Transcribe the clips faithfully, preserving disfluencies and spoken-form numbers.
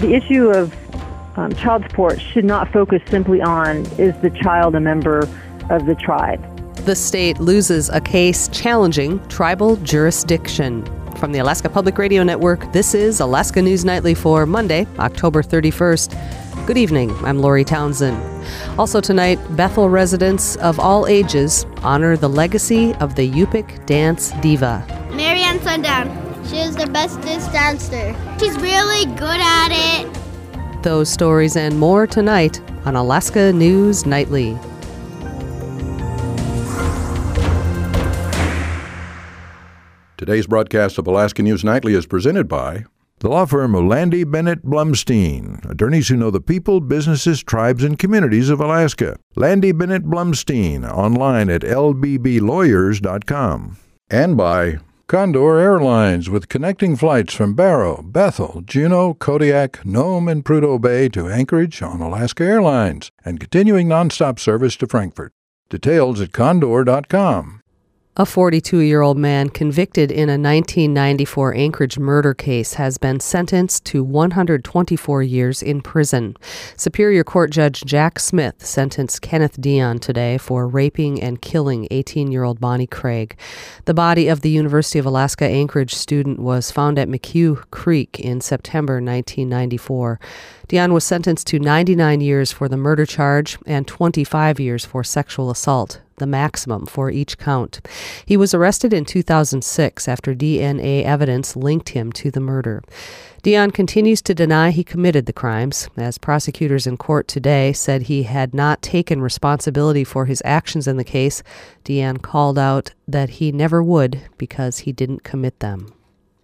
The issue of um, child support should not focus simply on, is the child a member of the tribe? The state loses a case challenging tribal jurisdiction. From the Alaska Public Radio Network, this is Alaska News Nightly for Monday, October thirty-first. Good evening, I'm Lori Townsend. Also tonight, Bethel residents of all ages honor the legacy of the Yupik dance diva. Marianne Sundown. She is the bestest dancer. She's really good at it. Those stories and more tonight on Alaska News Nightly. Today's broadcast of Alaska News Nightly is presented by the law firm of Landy Bennett Blumstein, attorneys who know the people, businesses, tribes, and communities of Alaska. Landy Bennett Blumstein, online at l b b lawyers dot com. And by Condor Airlines, with connecting flights from Barrow, Bethel, Juneau, Kodiak, Nome, and Prudhoe Bay to Anchorage on Alaska Airlines, and continuing nonstop service to Frankfurt. Details at condor dot com. A forty-two-year-old man convicted in a nineteen ninety-four Anchorage murder case has been sentenced to one hundred twenty-four years in prison. Superior Court Judge Jack Smith sentenced Kenneth Dion today for raping and killing eighteen-year-old Bonnie Craig. The body of the University of Alaska Anchorage student was found at McHugh Creek in September nineteen ninety-four. Dion was sentenced to ninety-nine years for the murder charge and twenty-five years for sexual assault, the maximum for each count. He was arrested in two thousand six after D N A evidence linked him to the murder. Dion continues to deny he committed the crimes, as prosecutors in court today said he had not taken responsibility for his actions in the case. Dion called out that he never would because he didn't commit them.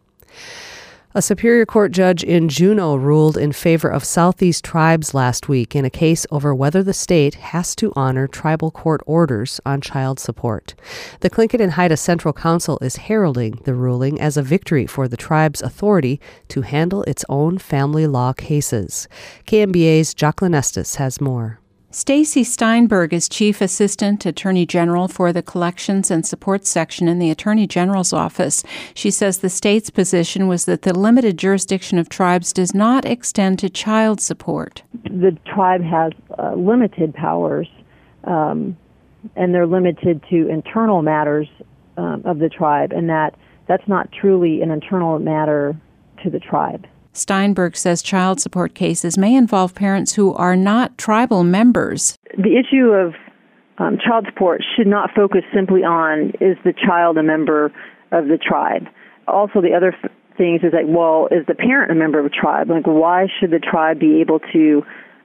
A Superior Court judge in Juneau ruled in favor of Southeast tribes last week in a case over whether the state has to honor tribal court orders on child support. The Tlingit and Haida Central Council is heralding the ruling as a victory for the tribe's authority to handle its own family law cases. K M B A's Jacqueline Estes has more. Stacy Steinberg is Chief Assistant Attorney General for the Collections and Support Section in the Attorney General's office. She says the state's position was that the limited jurisdiction of tribes does not extend to child support. The tribe has uh, limited powers, um, and they're limited to internal matters um, of the tribe, and that that's not truly an internal matter to the tribe. Steinberg says child support cases may involve parents who are not tribal members. The issue of um, child support should not focus simply on, is the child a member of the tribe? Also, the other f- things is like, well, is the parent a member of a tribe? Like, why should the tribe be able to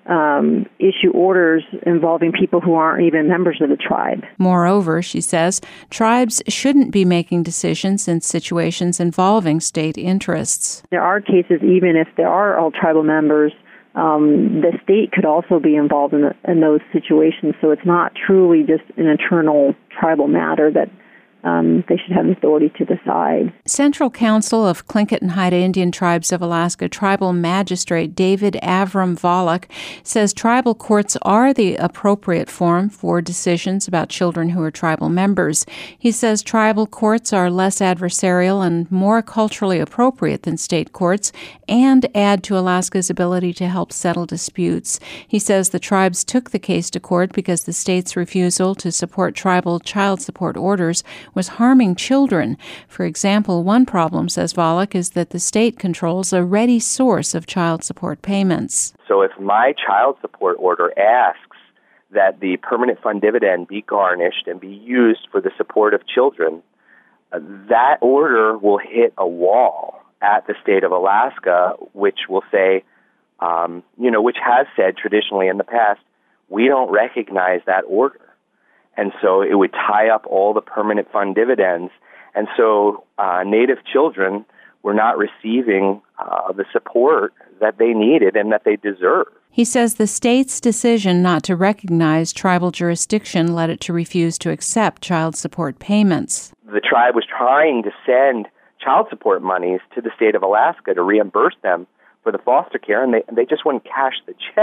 um, issue orders involving people who aren't even members of the tribe? Moreover, she says, tribes shouldn't be making decisions in situations involving state interests. There are cases, even if there are all tribal members, um, the state could also be involved in, the, in those situations. So it's not truly just an internal tribal matter that Um, they should have authority to decide. Central Council of Tlingit and Haida Indian Tribes of Alaska Tribal Magistrate David Avram Volok says tribal courts are the appropriate forum for decisions about children who are tribal members. He says tribal courts are less adversarial and more culturally appropriate than state courts and add to Alaska's ability to help settle disputes. He says the tribes took the case to court because the state's refusal to support tribal child support orders was harming children. For example, one problem, says Volok, is that the state controls a ready source of child support payments. So if my child support order asks that the permanent fund dividend be garnished and be used for the support of children, uh, that order will hit a wall at the state of Alaska, which will say, um, you know, which has said traditionally in the past, we don't recognize that order. And so it would tie up all the permanent fund dividends. And so uh, Native children were not receiving uh, the support that they needed and that they deserve. He says the state's decision not to recognize tribal jurisdiction led it to refuse to accept child support payments. The tribe was trying to send child support monies to the state of Alaska to reimburse them for the foster care, and they, they just wouldn't cash the check.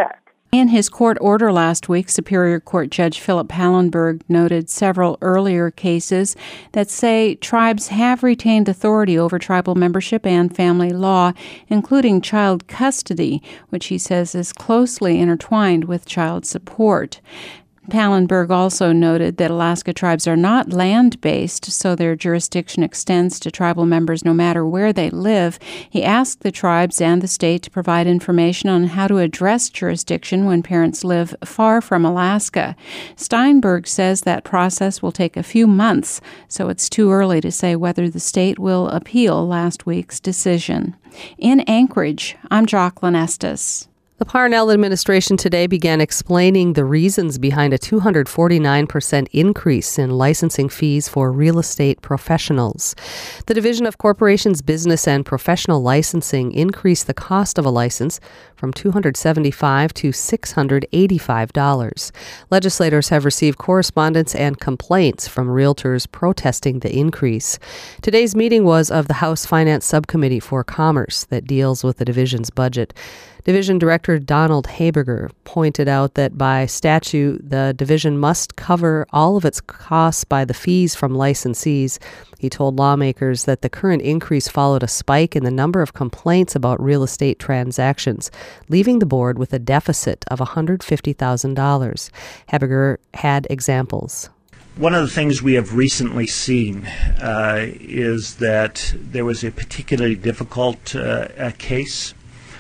In his court order last week, Superior Court Judge Philip Pallenberg noted several earlier cases that say tribes have retained authority over tribal membership and family law, including child custody, which he says is closely intertwined with child support. Pallenberg also noted that Alaska tribes are not land-based, so their jurisdiction extends to tribal members no matter where they live. He asked the tribes and the state to provide information on how to address jurisdiction when parents live far from Alaska. Steinberg says that process will take a few months, so it's too early to say whether the state will appeal last week's decision. In Anchorage, I'm Jocelyn Estes. The Parnell administration today began explaining the reasons behind a two hundred forty-nine percent increase in licensing fees for real estate professionals. The Division of Corporations Business and Professional Licensing increased the cost of a license from two hundred seventy-five dollars to six hundred eighty-five dollars. Legislators have received correspondence and complaints from realtors protesting the increase. Today's meeting was of the House Finance Subcommittee for Commerce that deals with the division's budget. Division Director Donald Haberger pointed out that by statute, the division must cover all of its costs by the fees from licensees. He told lawmakers that the current increase followed a spike in the number of complaints about real estate transactions, leaving the board with a deficit of one hundred fifty thousand dollars. Haberger had examples. One of the things we have recently seen uh, is that there was a particularly difficult uh, a case.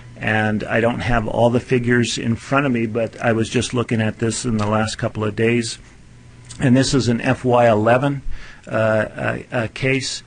And I don't have all the figures in front of me, but I was just looking at this in the last couple of days. And this is an F Y eleven uh, a, a case.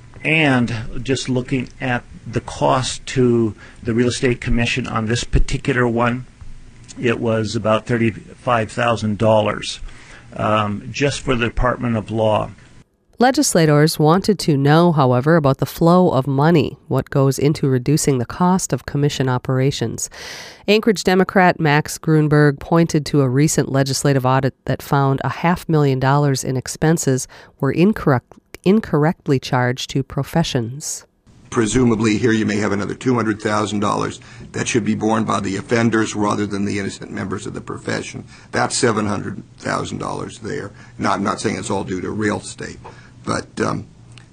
And just looking at the cost to the Real Estate Commission on this particular one, it was about thirty-five thousand dollars um, just for the Department of Law. Legislators wanted to know, however, about the flow of money, what goes into reducing the cost of commission operations. Anchorage Democrat Max Grunberg pointed to a recent legislative audit that found a half million dollars in expenses were incorrect, incorrectly charged to professions. Presumably here you may have another two hundred thousand dollars that should be borne by the offenders rather than the innocent members of the profession. That's seven hundred thousand dollars there. Not, I'm not saying it's all due to real estate. But um,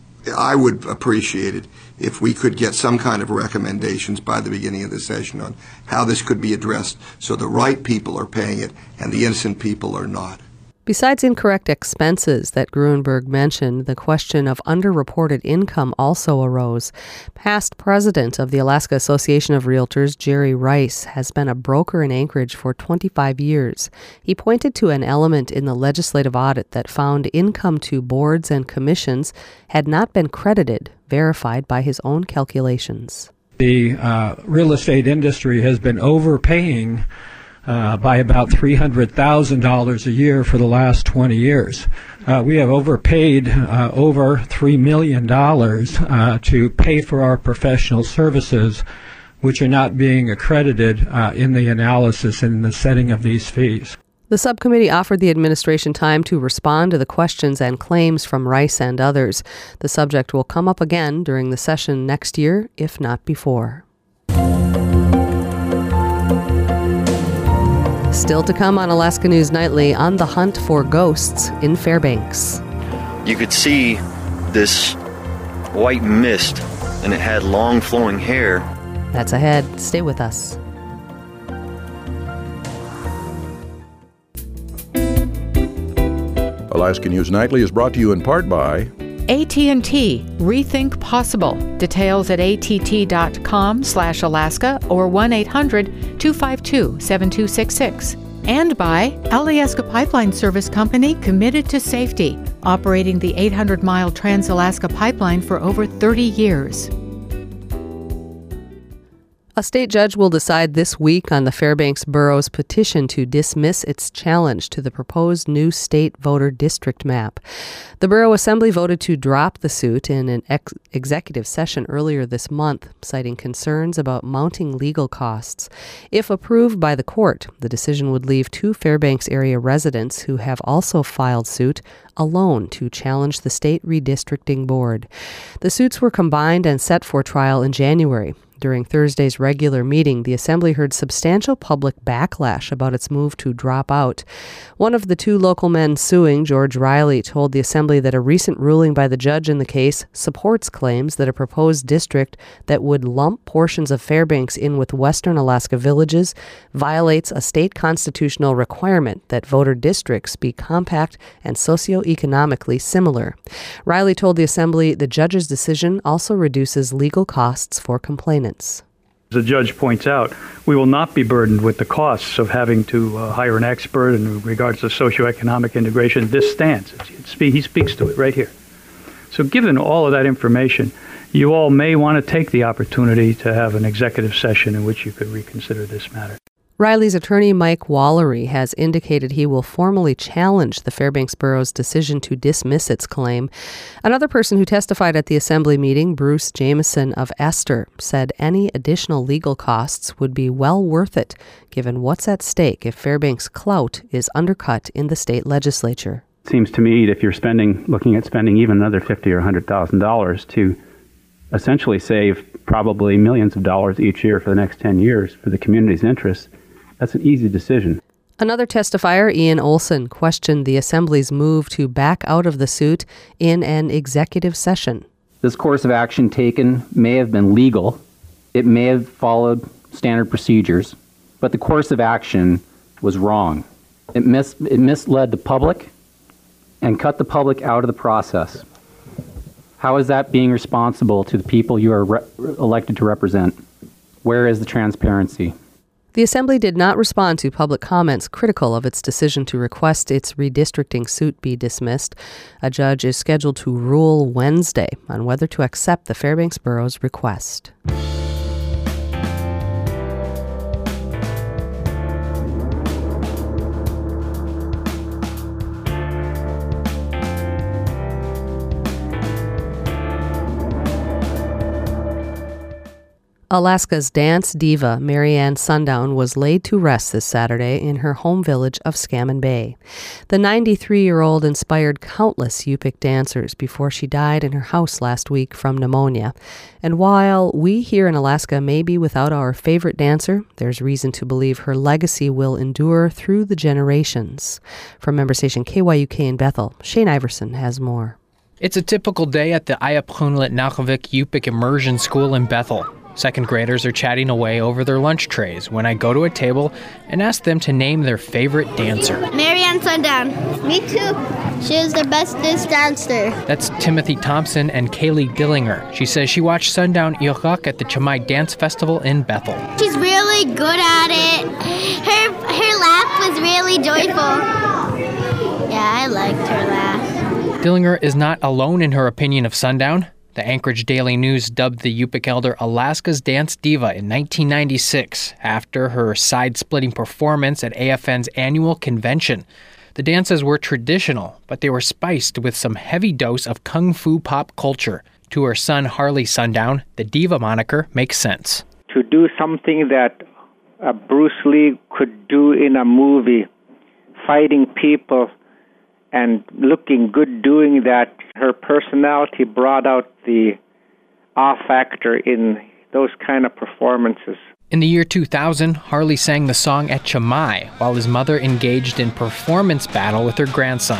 I would appreciate it if we could get some kind of recommendations by the beginning of the session on how this could be addressed so the right people are paying it and the innocent people are not. Besides incorrect expenses that Grunberg mentioned, the question of underreported income also arose. Past president of the Alaska Association of Realtors, Jerry Rice, has been a broker in Anchorage for twenty-five years. He pointed to an element in the legislative audit that found income to boards and commissions had not been credited, verified by his own calculations. The uh, real estate industry has been overpaying Uh, by about three hundred thousand dollars a year for the last twenty years. Uh, we have overpaid uh, over three million dollars uh, to pay for our professional services, which are not being accredited uh, in the analysis and in the setting of these fees. The subcommittee offered the administration time to respond to the questions and claims from Rice and others. The subject will come up again during the session next year, if not before. Still to come on Alaska News Nightly, on the hunt for ghosts in Fairbanks. You could see this white mist, and it had long flowing hair. That's ahead. Stay with us. Alaska News Nightly is brought to you in part by A T and T, Rethink Possible. Details at att.com slash Alaska or one eight hundred two five two seven two six six. And by Alyeska Pipeline Service Company, committed to safety, operating the eight hundred mile Trans-Alaska Pipeline for over thirty years. A state judge will decide this week on the Fairbanks Borough's petition to dismiss its challenge to the proposed new state voter district map. The Borough Assembly voted to drop the suit in an ex- executive session earlier this month, citing concerns about mounting legal costs. If approved by the court, the decision would leave two Fairbanks area residents who have also filed suit alone to challenge the state redistricting board. The suits were combined and set for trial in January. During Thursday's regular meeting, the Assembly heard substantial public backlash about its move to drop out. One of the two local men suing, George Riley, told the Assembly that a recent ruling by the judge in the case supports claims that a proposed district that would lump portions of Fairbanks in with Western Alaska Villages violates a state constitutional requirement that voter districts be compact and socioeconomically similar. Riley told the Assembly the judge's decision also reduces legal costs for complainants. The judge points out, we will not be burdened with the costs of having to uh, hire an expert in regards to socioeconomic integration. This stands. It's, it's, he speaks to it right here. So given all of that information, you all may want to take the opportunity to have an executive session in which you could reconsider this matter. Riley's attorney, Mike Wallery, has indicated he will formally challenge the Fairbanks Borough's decision to dismiss its claim. Another person who testified at the Assembly meeting, Bruce Jameson of Esther, said any additional legal costs would be well worth it, given what's at stake if Fairbanks' clout is undercut in the state legislature. It seems to me if you're spending, looking at spending even another fifty thousand dollars or one hundred thousand dollars to essentially save probably millions of dollars each year for the next ten years for the community's interests, that's an easy decision. Another testifier, Ian Olson, questioned the Assembly's move to back out of the suit in an executive session. This course of action taken may have been legal. It may have followed standard procedures, but the course of action was wrong. It, mis- it misled the public and cut the public out of the process. How is that being responsible to the people you are re- elected to represent? Where is the transparency? The Assembly did not respond to public comments critical of its decision to request its redistricting suit be dismissed. A judge is scheduled to rule Wednesday on whether to accept the Fairbanks Borough's request. Alaska's dance diva, Marianne Sundown, was laid to rest this Saturday in her home village of Scammon Bay. The ninety-three-year-old inspired countless Yupik dancers before she died in her house last week from pneumonia. And while we here in Alaska may be without our favorite dancer, there's reason to believe her legacy will endure through the generations. From member station K Y U K in Bethel, Shane Iverson has more. It's a typical day at the Ayapunlet Naukivik Yupik Immersion School in Bethel. Second graders are chatting away over their lunch trays when I go to a table and ask them to name their favorite dancer. Marianne Sundown. Me too. She is the bestest dancer. That's Timothy Thompson and Kaylee Dillinger. She says she watched Sundown Iokak at the Chamai Dance Festival in Bethel. She's really good at it. Her her laugh was really joyful. Yeah, I liked her laugh. Dillinger is not alone in her opinion of Sundown. The Anchorage Daily News dubbed the Yupik elder Alaska's Dance Diva in nineteen ninety-six after her side-splitting performance at A F N's annual convention. The dances were traditional, but they were spiced with some heavy dose of kung fu pop culture. To her son Harley Sundown, the diva moniker makes sense. To do something that uh, Bruce Lee could do in a movie, fighting people and looking good doing that, her personality brought out the awe factor in those kind of performances. In the year two thousand, Harley sang the song at Chamai while his mother engaged in performance battle with her grandson.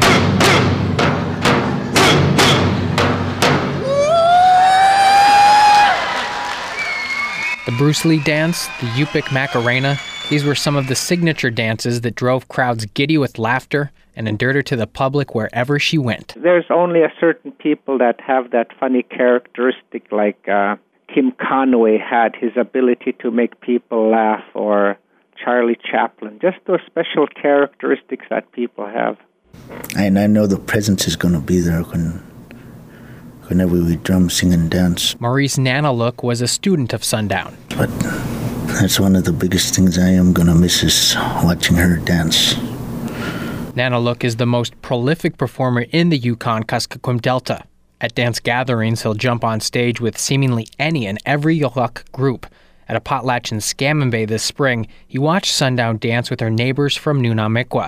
The Bruce Lee dance, the Yupik Macarena, these were some of the signature dances that drove crowds giddy with laughter and endeared her to the public wherever she went. There's only a certain people that have that funny characteristic, like uh, Tim Conway had his ability to make people laugh, or Charlie Chaplin, just those special characteristics that people have. And I know the presence is going to be there when, whenever we drum, sing, and dance. Maurice Nanalook was a student of Sundown. But that's one of the biggest things I am going to miss is watching her dance. Nanalook is the most prolific performer in the Yukon-Kuskokwim Delta. At dance gatherings, he'll jump on stage with seemingly any and every Yukon group. At a potlatch in Scammon Bay this spring, he watched Sundown dance with her neighbors from Nunamikwa.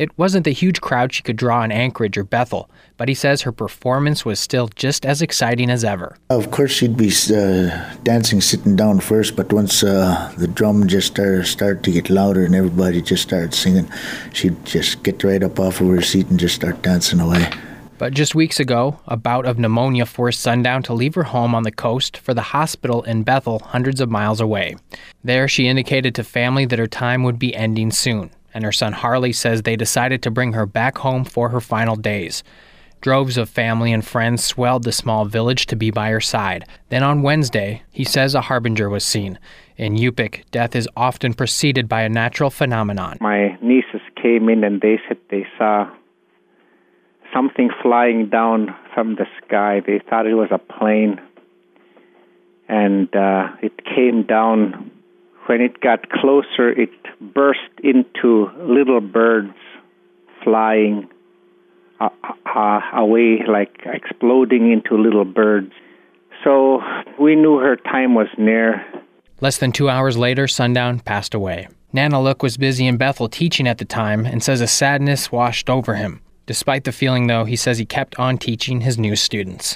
It wasn't the huge crowd she could draw in Anchorage or Bethel, but he says her performance was still just as exciting as ever. Of course, she'd be uh, dancing sitting down first, but once uh, the drum just started, started to get louder and everybody just started singing, she'd just get right up off of her seat and just start dancing away. But just weeks ago, a bout of pneumonia forced Sundown to leave her home on the coast for the hospital in Bethel, hundreds of miles away. There, she indicated to family that her time would be ending soon, and her son Harley says they decided to bring her back home for her final days. Droves of family and friends swelled the small village to be by her side. Then on Wednesday, he says a harbinger was seen. In Yupik, death is often preceded by a natural phenomenon. My nieces came in and they said they saw something flying down from the sky. They thought it was a plane. And uh, it came down. When it got closer, it burst into little birds flying uh, uh, away, like exploding into little birds. So we knew her time was near. Less than two hours later, Sundown passed away. Nanaluk was busy in Bethel teaching at the time and says a sadness washed over him. Despite the feeling, though, he says he kept on teaching his new students.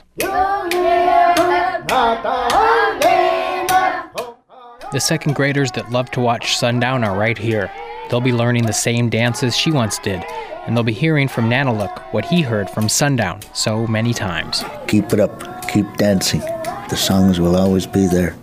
The second graders that love to watch Sundown are right here. They'll be learning the same dances she once did, and they'll be hearing from Nanaluk what he heard from Sundown so many times. Keep it up. Keep dancing. The songs will always be there.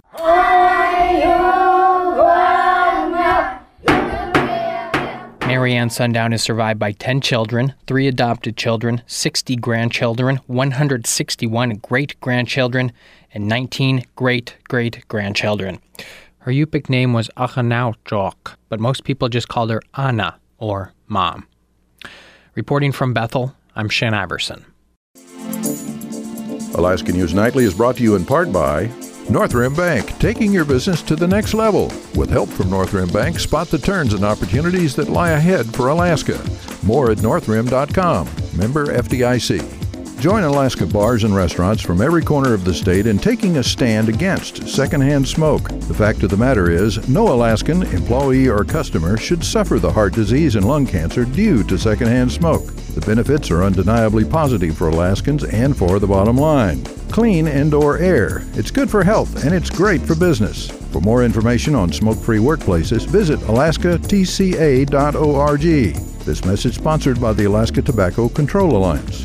Marianne Sundown is survived by ten children, three adopted children, sixty grandchildren, one hundred sixty-one great-grandchildren, and nineteen great-great-grandchildren. Her Yupik name was Achanauchok, but most people just called her Anna, or Mom. Reporting from Bethel, I'm Shane Iverson. Alaska News Nightly is brought to you in part by Northrim Bank, taking your business to the next level. With help from Northrim Bank, spot the turns and opportunities that lie ahead for Alaska. More at northrim dot com. Member F D I C. Join Alaska bars and restaurants from every corner of the state in taking a stand against secondhand smoke. The fact of the matter is, no Alaskan employee or customer should suffer the heart disease and lung cancer due to secondhand smoke. The benefits are undeniably positive for Alaskans and for the bottom line. Clean indoor air. It's good for health and it's great for business. For more information on smoke-free workplaces, visit alaska t c a dot org. This message sponsored by the Alaska Tobacco Control Alliance.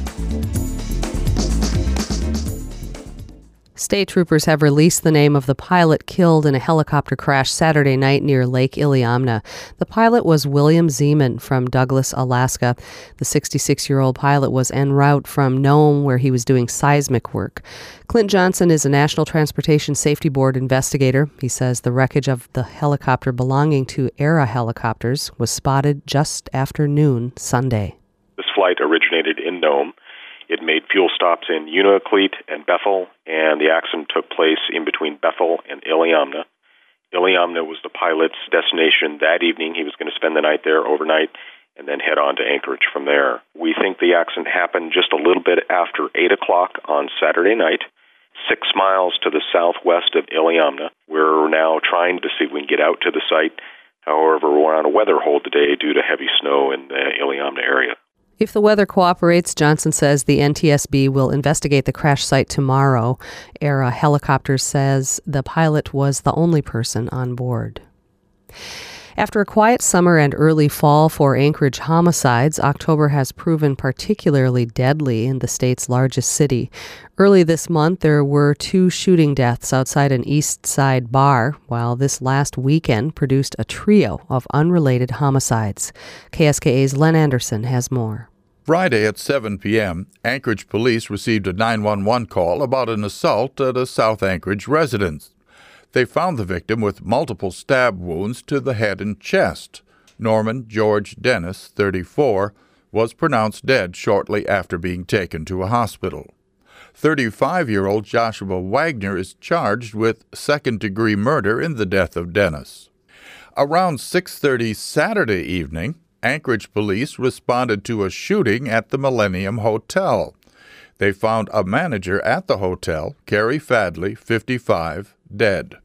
State troopers have released the name of the pilot killed in a helicopter crash Saturday night near Lake Iliamna. The pilot was William Zeman from Douglas, Alaska. The sixty-six-year-old pilot was en route from Nome, where he was doing seismic work. Clint Johnson is a National Transportation Safety Board investigator. He says the wreckage of the helicopter belonging to Era Helicopters was spotted just after noon Sunday. This flight originated in Nome. It made fuel stops in Unalakleet and Bethel, and the accident took place in between Bethel and Iliamna. Iliamna was the pilot's destination that evening. He was going to spend the night there overnight and then head on to Anchorage from there. We think the accident happened just a little bit after eight o'clock on Saturday night, six miles to the southwest of Iliamna. We're now trying to see if we can get out to the site. However, we're on a weather hold today due to heavy snow in the Iliamna area. If the weather cooperates, Johnson says the N T S B will investigate the crash site tomorrow. Era Helicopters says the pilot was the only person on board. After a quiet summer and early fall for Anchorage homicides, October has proven particularly deadly in the state's largest city. Early this month, there were two shooting deaths outside an East Side bar, while this last weekend produced a trio of unrelated homicides. K S K A's Len Anderson has more. Friday at seven p.m., Anchorage police received a nine one one call about an assault at a South Anchorage residence. They found the victim with multiple stab wounds to the head and chest. Norman George Dennis, thirty-four, was pronounced dead shortly after being taken to a hospital. thirty-five-year-old Joshua Wagner is charged with second-degree murder in the death of Dennis. Around six thirty Saturday evening, Anchorage police responded to a shooting at the Millennium Hotel. They found a manager at the hotel, Carrie Fadley, fifty-five, dead.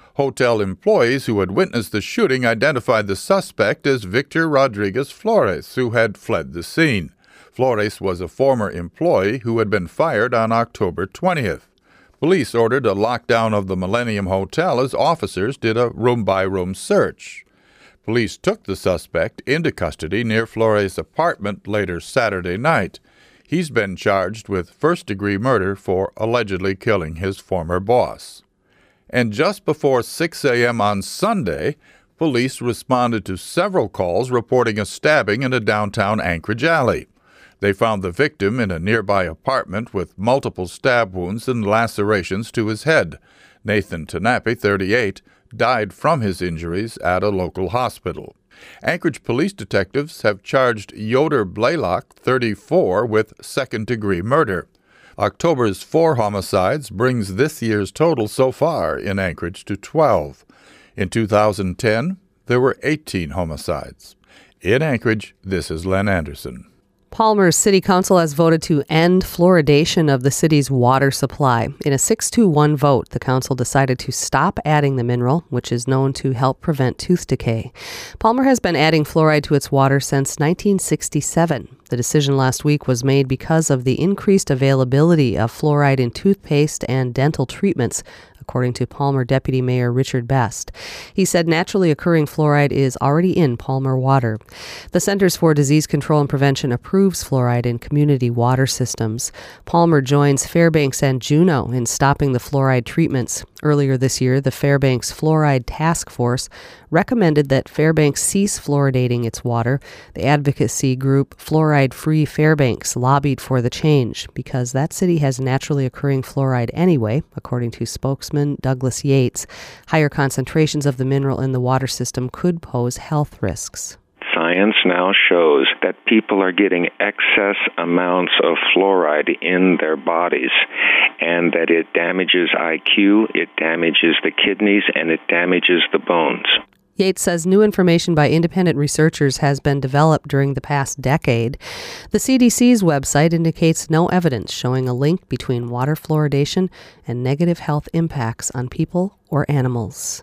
Hotel employees who had witnessed the shooting identified the suspect as Victor Rodriguez Flores, who had fled the scene. Flores was a former employee who had been fired on October twentieth. Police ordered a lockdown of the Millennium Hotel as officers did a room-by-room search. Police took the suspect into custody near Flores' apartment later Saturday night. He's been charged with first-degree murder for allegedly killing his former boss. And just before six a.m. on Sunday, police responded to several calls reporting a stabbing in a downtown Anchorage alley. They found the victim in a nearby apartment with multiple stab wounds and lacerations to his head. Nathan Tanape, thirty-eight, died from his injuries at a local hospital. Anchorage police detectives have charged Yoder Blaylock, thirty-four, with second-degree murder. October's four homicides brings this year's total so far in Anchorage to twelve. In two thousand ten, there were eighteen homicides. In Anchorage, this is Len Anderson. Palmer's City Council has voted to end fluoridation of the city's water supply. In a six to one vote, the council decided to stop adding the mineral, which is known to help prevent tooth decay. Palmer has been adding fluoride to its water since nineteen sixty-seven. The decision last week was made because of the increased availability of fluoride in toothpaste and dental treatments, according to Palmer Deputy Mayor Richard Best. He said naturally occurring fluoride is already in Palmer water. The Centers for Disease Control and Prevention approves fluoride in community water systems. Palmer joins Fairbanks and Juneau in stopping the fluoride treatments. Earlier this year, the Fairbanks Fluoride Task Force recommended that Fairbanks cease fluoridating its water. The advocacy group Fluoride Free Fairbanks lobbied for the change because that city has naturally occurring fluoride anyway, according to spokesman Douglas Yates. Higher concentrations of the mineral in the water system could pose health risks. Science now shows that people are getting excess amounts of fluoride in their bodies, and that it damages I Q, it damages the kidneys, and it damages the bones. Yates says new information by independent researchers has been developed during the past decade. The C D C's website indicates no evidence showing a link between water fluoridation and negative health impacts on people or animals.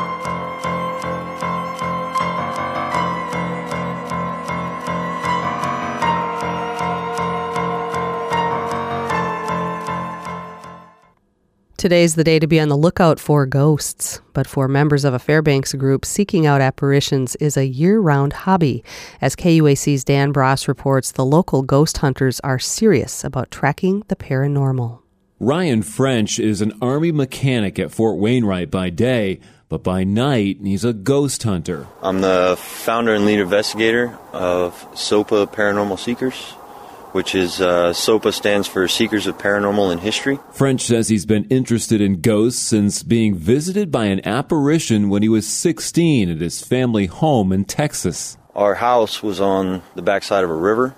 Today's the day to be on the lookout for ghosts, but for members of a Fairbanks group, seeking out apparitions is a year-round hobby. As K U A C's Dan Bross reports, the local ghost hunters are serious about tracking the paranormal. Ryan French is an Army mechanic at Fort Wainwright by day, but by night, he's a ghost hunter. I'm the founder and lead investigator of SOPA Paranormal Seekers, which is uh, SOPA stands for Seekers of Paranormal and History. French says he's been interested in ghosts since being visited by an apparition when he was sixteen at his family home in Texas. Our house was on the backside of a river,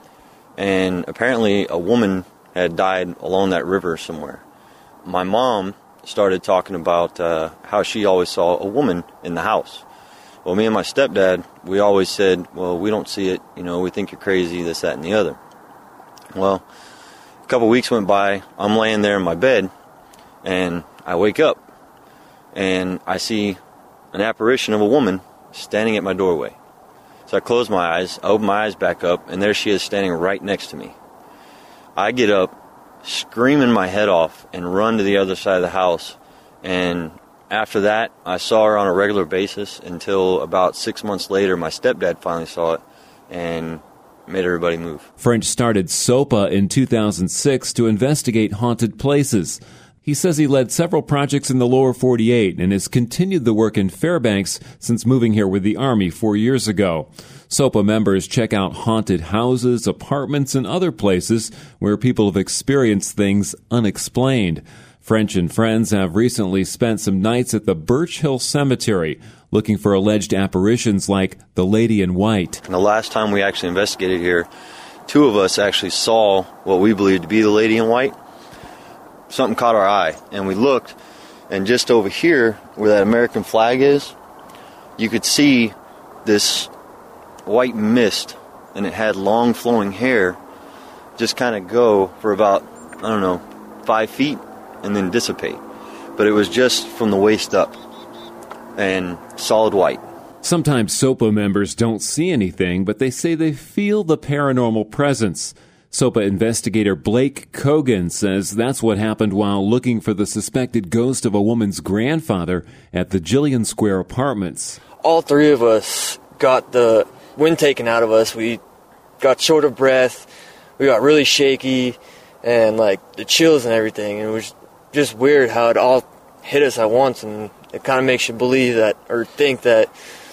and apparently a woman had died along that river somewhere. My mom started talking about uh, how she always saw a woman in the house. Well, me and my stepdad, we always said, well, we don't see it, you know, we think you're crazy, this, that, and the other. Well, a couple weeks went by, I'm laying there in my bed, and I wake up, and I see an apparition of a woman standing at my doorway. So I close my eyes, I open my eyes back up, and there she is standing right next to me. I get up, screaming my head off, and run to the other side of the house, and after that, I saw her on a regular basis until about six months later, my stepdad finally saw it, and made everybody move. French started SOPA in two thousand six to investigate haunted places. He says he led several projects in the lower forty-eight and has continued the work in Fairbanks since moving here with the Army four years ago. SOPA members check out haunted houses, apartments, and other places where people have experienced things unexplained. French and friends have recently spent some nights at the Birch Hill Cemetery looking for alleged apparitions like the Lady in White. And the last time we actually investigated here, two of us actually saw what we believed to be the Lady in White. Something caught our eye, and we looked, and just over here, where that American flag is, you could see this white mist, and it had long flowing hair, just kind of go for about, I don't know, five feet, and then dissipate. But it was just from the waist up. and solid white. Sometimes SOPA members don't see anything, but they say they feel the paranormal presence. SOPA investigator Blake Kogan says that's what happened while looking for the suspected ghost of a woman's grandfather at the Jillian Square Apartments. All three of us got the wind taken out of us. We got short of breath. We got really shaky and like the chills and everything. And it was just weird how it all hit us at once, and it kind of makes you believe that or think that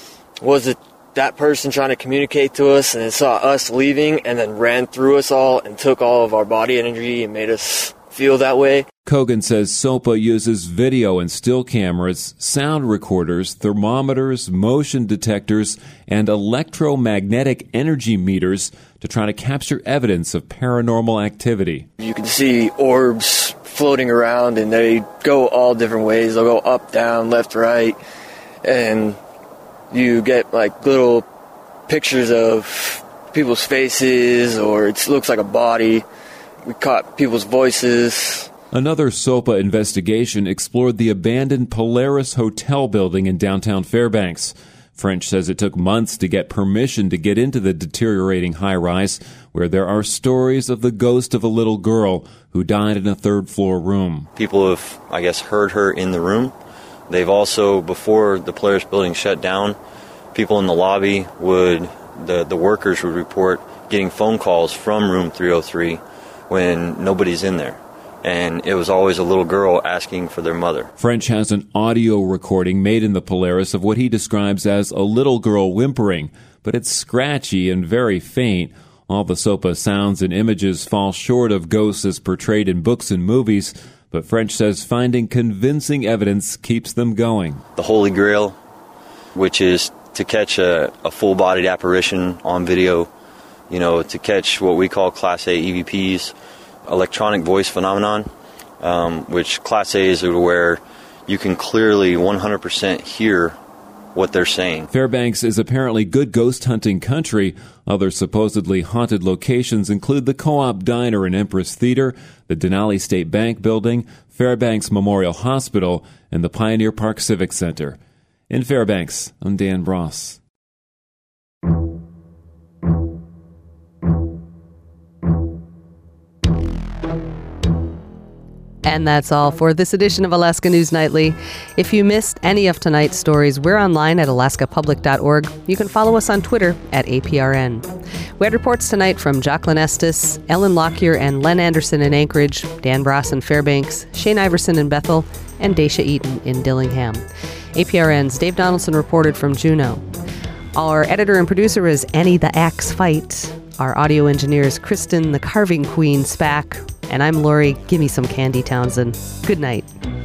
was it that person trying to communicate to us and it saw us leaving and then ran through us all and took all of our body energy and made us feel that way. Kogan says SOPA uses video and still cameras, sound recorders, thermometers, motion detectors, and electromagnetic energy meters to try to capture evidence of paranormal activity. You can see orbs floating around, and they go all different ways. They'll go up, down, left, right, and you get like little pictures of people's faces, or it looks like a body. We caught people's voices. Another SOPA investigation explored the abandoned Polaris Hotel building in downtown Fairbanks. French says it took months to get permission to get into the deteriorating high-rise, where there are stories of the ghost of a little girl who died in a third-floor room. People have, I guess, heard her in the room. They've also, before the Polaris building shut down, people in the lobby would, the, the workers would report getting phone calls from room three oh three when nobody's in there. And it was always a little girl asking for their mother. French has an audio recording made in the Polaris of what he describes as a little girl whimpering, but it's scratchy and very faint. All the SOPA sounds and images fall short of ghosts as portrayed in books and movies, but French says finding convincing evidence keeps them going. The Holy Grail, which is to catch a, a full-bodied apparition on video, you know, to catch what we call Class A E V Ps, electronic voice phenomenon, um, which Class A is where you can clearly one hundred percent hear what they're saying. Fairbanks is apparently good ghost hunting country. Other supposedly haunted locations include the Co-op Diner and Empress Theater, the Denali State Bank Building, Fairbanks Memorial Hospital, and the Pioneer Park Civic Center. In Fairbanks, I'm Dan Bross. And that's all for this edition of Alaska News Nightly. If you missed any of tonight's stories, we're online at alaska public dot org. You can follow us on Twitter at A P R N. We had reports tonight from Jacqueline Estes, Ellen Lockyer and Len Anderson in Anchorage, Dan Bross in Fairbanks, Shane Iverson in Bethel, and Daisha Eaton in Dillingham. A P R N's Dave Donaldson reported from Juneau. Our editor and producer is Annie the Axe Fight. Our audio engineer is Kristen the Carving Queen Spack. And I'm Lori. Give me some candy, Townsend. Good night.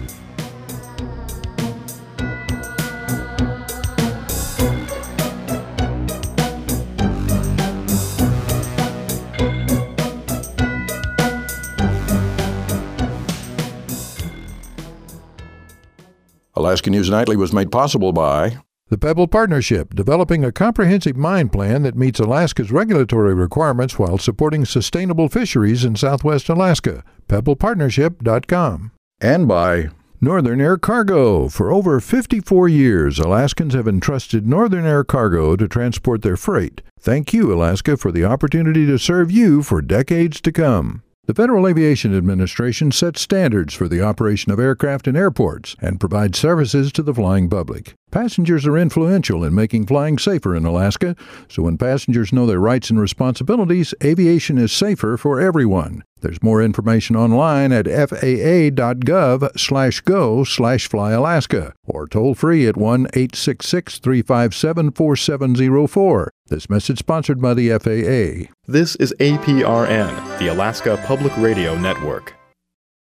Alaska News Nightly was made possible by the Pebble Partnership, developing a comprehensive mine plan that meets Alaska's regulatory requirements while supporting sustainable fisheries in southwest Alaska. pebble partnership dot com. And by Northern Air Cargo. For over fifty-four years, Alaskans have entrusted Northern Air Cargo to transport their freight. Thank you, Alaska, for the opportunity to serve you for decades to come. The Federal Aviation Administration sets standards for the operation of aircraft and airports and provides services to the flying public. Passengers are influential in making flying safer in Alaska, so when passengers know their rights and responsibilities, aviation is safer for everyone. There's more information online at F A A dot gov slash go slash fly Alaska or toll free at one eight six six, three five seven, four seven zero four. This message sponsored by the F A A. This is A P R N, the Alaska Public Radio Network.